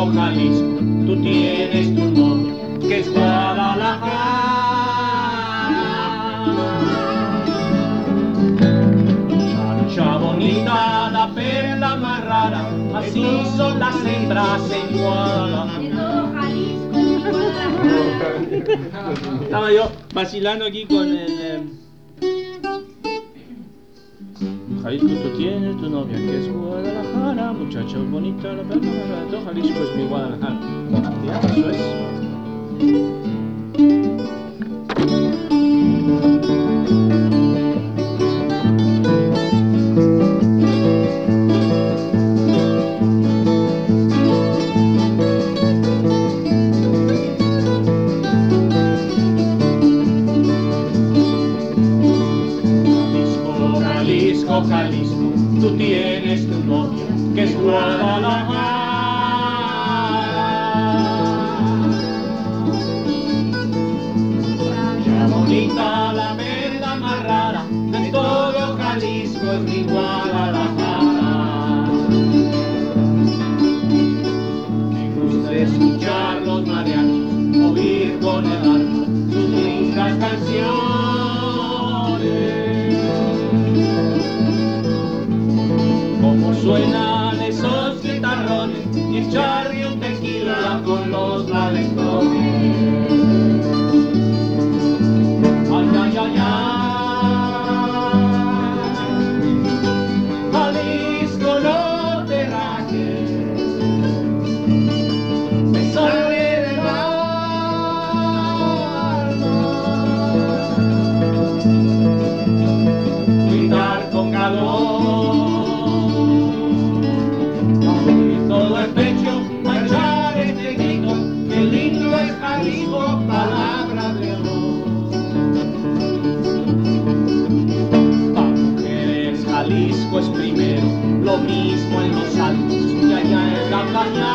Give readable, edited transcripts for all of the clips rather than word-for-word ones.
Jalisco, Jalisco, tú tienes tu nombre, que es Guadalajara. Muchacha bonita, la perla más rara, así son las hembras en Guadalajara. Estaba yo vacilando aquí con el... Jalisco, tú tienes tu novia que es Guadalajara, muchacha bonita, la perla más rara, todo Jalisco es mi Guadalajara. Ya, eso es. Jalisco, Jalisco, tú tienes tu novia, que es Guadalajara. Ya bonita, la verga más rara, de todo Jalisco es mi Guadalajara. Me gusta escuchar los mariachis, oír con el alma sus lindas canciones. Como suenan esos guitarrones y echarle un tequila con los balestrones. Ay, ay, ay, ay, Jalisco, no te rajes, me sale del alma gritar con calor. Palabra de amor. Para mujeres Jalisco es primero, lo mismo en los altos y allá en la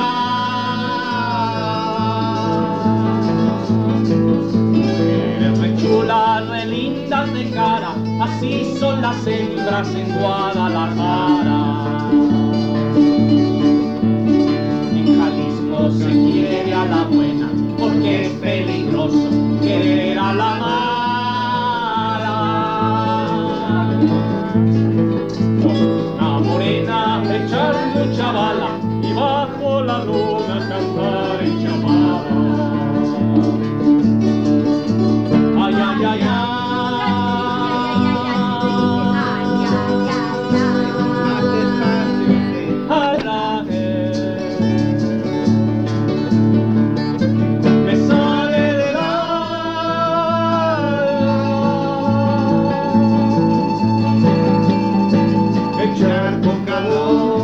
cañada. Mujeres re chulas, re lindas de cara, así son las hembras en Guadalajara. En Jalisco se quiere a la buena, porque es peligroso querer a la mala. Con una morena echar mucha bala y bajo la luna cantar en chamada. Ay, ay, ay, ay. Echar con calor.